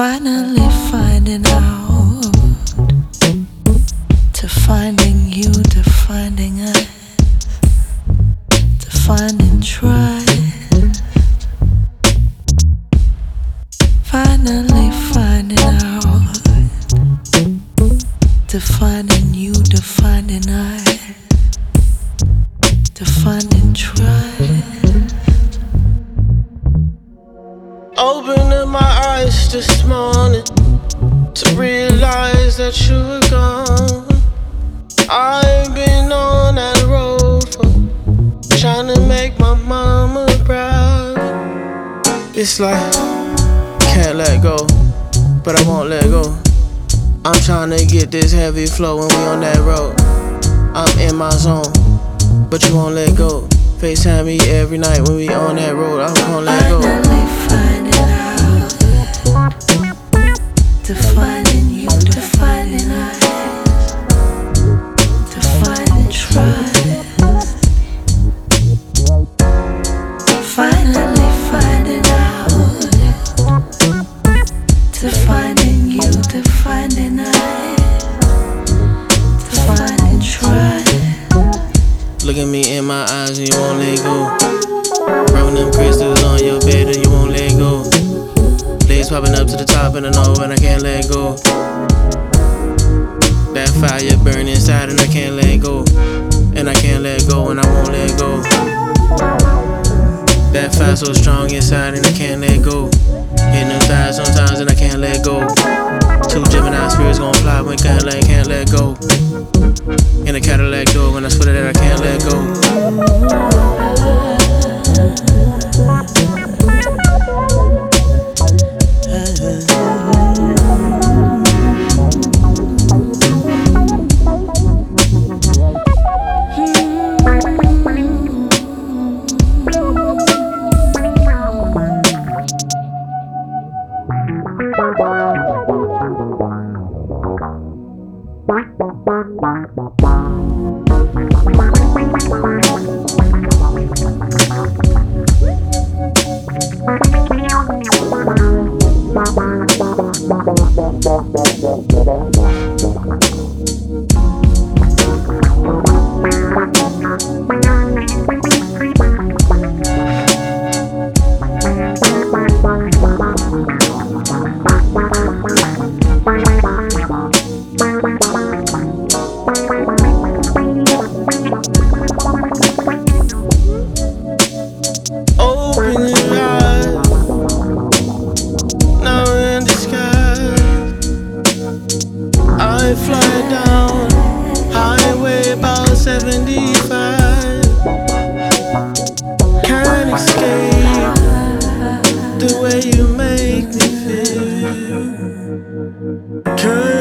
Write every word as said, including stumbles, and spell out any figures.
Finally finding out, to finding you, to finding us, to finding trust. Finally finding out, to finding you, to finding us, to finding trust. Opened up my eyes this morning to realize that you were gone. I've been on that road for trying to make my mama proud. It's like, can't let go, but I won't let go. I'm trying to get this heavy flow when we on that road. I'm in my zone, but you won't let go. FaceTime me every night when we on that road. I won't let go. Finally finding out, to finding you, to finding us, to finding trust. Finally finding out, to finding you, to finding us, to finding trust. Look at me in my eyes and you won't let go. Rubbing them crystals on your bed and you won't let go. Legs popping up to the top and I know and I can't let go. That fire burn inside and I can't let go. And I can't let go and I won't let go. That fire so strong inside and I can't let go. Hitting them thighs sometimes and I can't let go. Two Gemini spirits gon' fly when can't let, can't let go. In a Cadillac door when I swear that I can't let go. Open your eyes, now in the sky. I fly down highway about seventy-five. Can't escape the way you make me feel. Can't